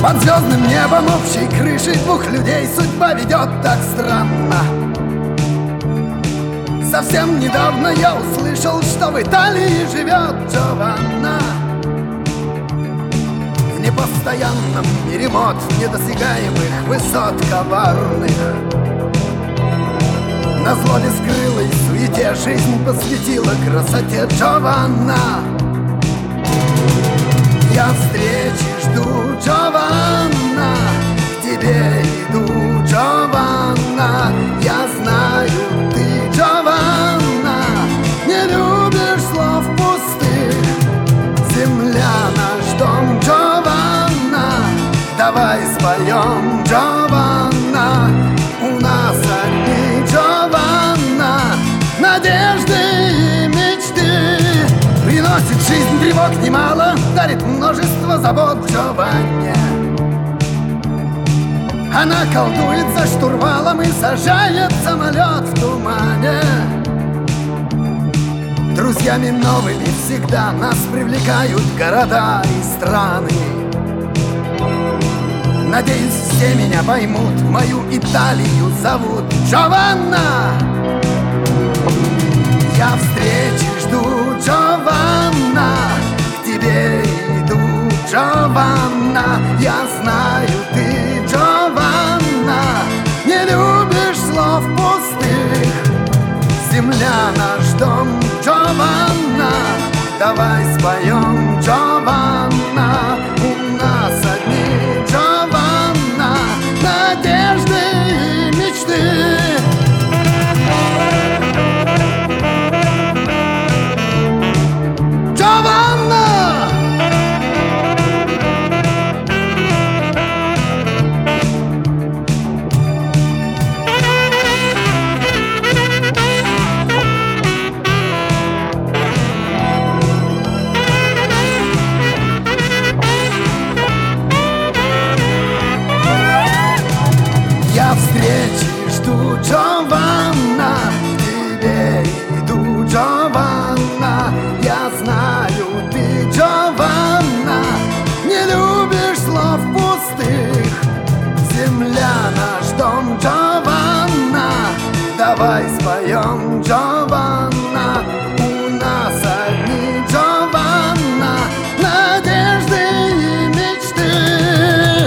Под звездным небом общей крышей двух людей судьба ведет так странно. Совсем недавно я услышал, что в Италии живет Джованна. В непостоянном мире мод, недосягаемых высот коварных. На злобе скрылой суете жизнь посвятила красоте Джованна. Я встречи жду, Джованна, к тебе иду, Джованна. Я знаю, ты, Джованна, не любишь слов пустых. Земля наш дом, Джованна, давай споем, Джованна. У нас одни, Джованна, надежды и мечты. Приносит жизнь тревог немало, дарит множество забот Джованне. Она колдует за штурвалом и сажает самолет в тумане. Друзьями новыми всегда нас привлекают города и страны. Надеюсь, все меня поймут, мою Италию зовут Джованна. Я встречи жду, Джованна, к тебе иду, Джованна. Я знаю, ты, Джованна, не любишь слов пустых. Земля наш дом, Джованна, давай споем, Джованна. У нас одни, Джованна, надежды и мечты. Я встречи жду, Джованна, к тебе иду, Джованна. Я знаю, ты, Джованна, не любишь слов пустых. Земля наш дом, Джованна, давай споем, Джованна. У нас одни, Джованна, надежды и мечты.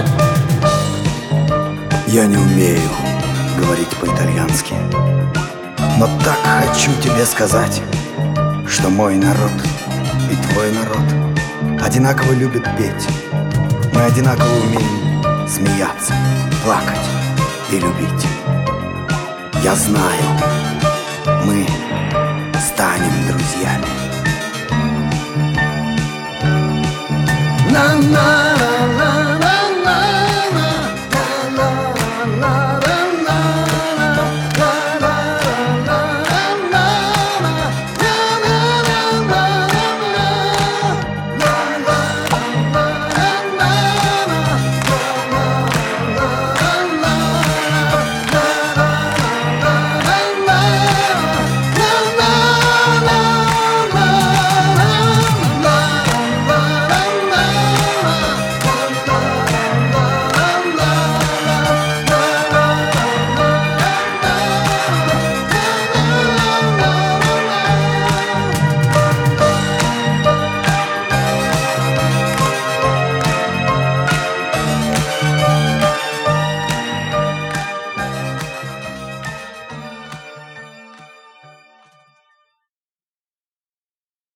Я не умею говорить по-итальянски, но так хочу тебе сказать, что мой народ и твой народ одинаково любят петь. Мы одинаково умеем смеяться, плакать и любить. Я знаю, мы станем друзьями. На-на.